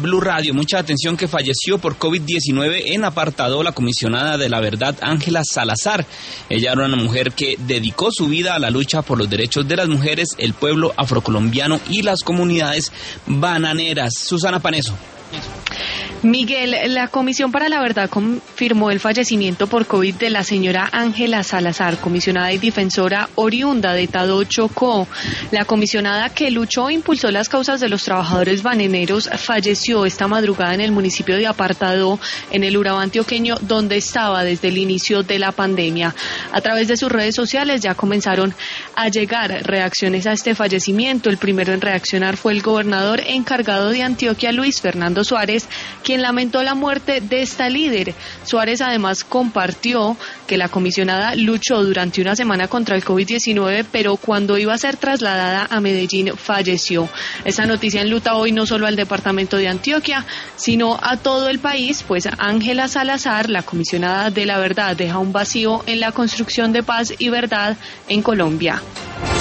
Blue Radio, mucha atención, que falleció por COVID-19 en Apartadó la comisionada de la verdad Ángela Salazar. Ella era una mujer que dedicó su vida a la lucha por los derechos de las mujeres, el pueblo afrocolombiano y las comunidades bananeras. Susana Paneso. Miguel, la Comisión para la Verdad confirmó el fallecimiento por COVID de la señora Ángela Salazar, comisionada y defensora oriunda de Tadó, Chocó. La comisionada, que luchó e impulsó las causas de los trabajadores bananeros, falleció esta madrugada en el municipio de Apartadó, en el Urabá antioqueño, donde estaba desde el inicio de la pandemia. A través de sus redes sociales ya comenzaron a llegar reacciones a este fallecimiento. El primero en reaccionar fue el gobernador encargado de Antioquia, Luis Fernando Suárez, quien lamentó la muerte de esta líder. Suárez además compartió que la comisionada luchó durante una semana contra el COVID-19, pero cuando iba a ser trasladada a Medellín falleció. Esta noticia enluta hoy no solo al departamento de Antioquia, sino a todo el país, pues Ángela Salazar, la comisionada de la verdad, deja un vacío en la construcción de paz y verdad en Colombia.